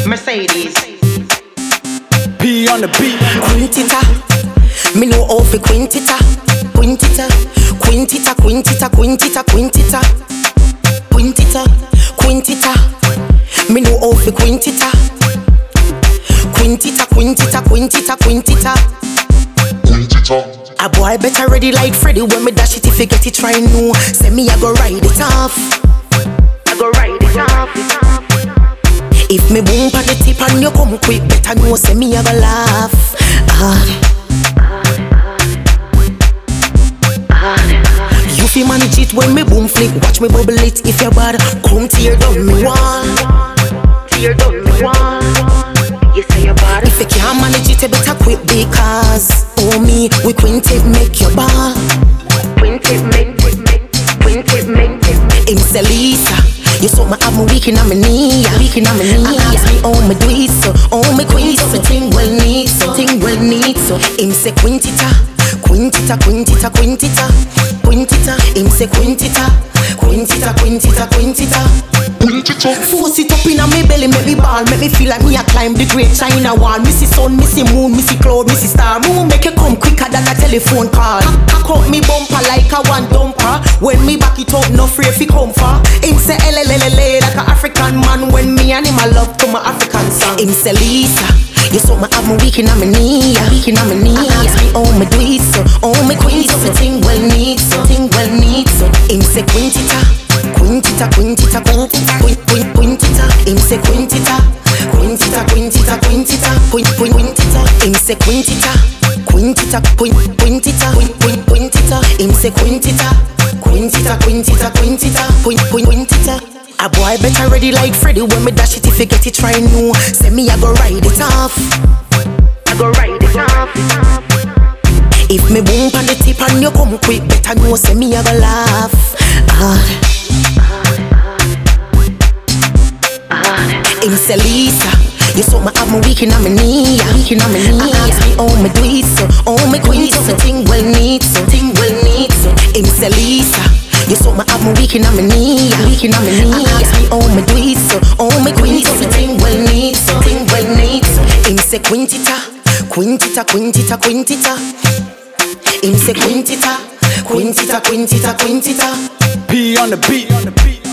Mercedes. P on the beat. Quintita, me know how fi quintita, quintita, quintita, quintita, quintita, quintita, quintita, quintita. Me know how fi quintita, quintita, quintita, quintita, quintita. A boy better ready like Freddy when me dash it if you get it right new. Say me I go ride it off, I go ride it off. If me boom on the tip and you come quick, better know say me I go laugh. You fi manage it when me boom flick, watch me bubble it. If you're bad, come tear down me wall, tear down me wall. You say you're bad. If you can't manage it, you better quit because oh me, we quintet make your ball. Quintet make, quintet make. Him say Lisa, you saw me have me weak in my knee, weak in my knee. Ask me oh me do it so, oh me quint so, thing well need so, thing well need so. Him say quintita, quintita, quintita, quintita, quintita. Him say quintita, quintita, quintita, quintita. Force it up in a me belly, make me ball, make me feel like me a climb the great China wall. Me see sun, me see moon, me see cloud, me see star. Moon make you come quicker than a telephone call. Cock up me bumper like a one dumper. When me back it up, no free fi come for. Him say elelelele like a African man. When me and him a love to my African song. Him say Lisa, you saw me have me weak in my knee, weak in my knee. Ask me oh me do it so, oh me quint so, thing well need so, thing well need so. Him say quintita, quintita, quintita, quintita, quintita. Him say quintita, quintita, quintita, quintita, quintita. Him say quintita, quintita, quintita, quintita. Him say quintita, quintita, quintita, quintita, quintita. A boy better ready like Freddy when me dash it if you get it right new. Say me I go ride it off, I go ride it off. If me boom on the tip and you come quick, better know say me I go laugh. Him say Lisa, you saw me have me weak in my knee, weak in my knee. Ask me oh me do it so, oh me quint so, thing well need so, thing well need so. Him say Lisa, you saw me have me weak in my knee, weak in my knee. Ask me oh me do it so, oh me quint so, thing well need so, thing well need so. Him say quintita, quintita, quintita, quintita. Him say quintita, quintita, quintita, quintita. P on the beat.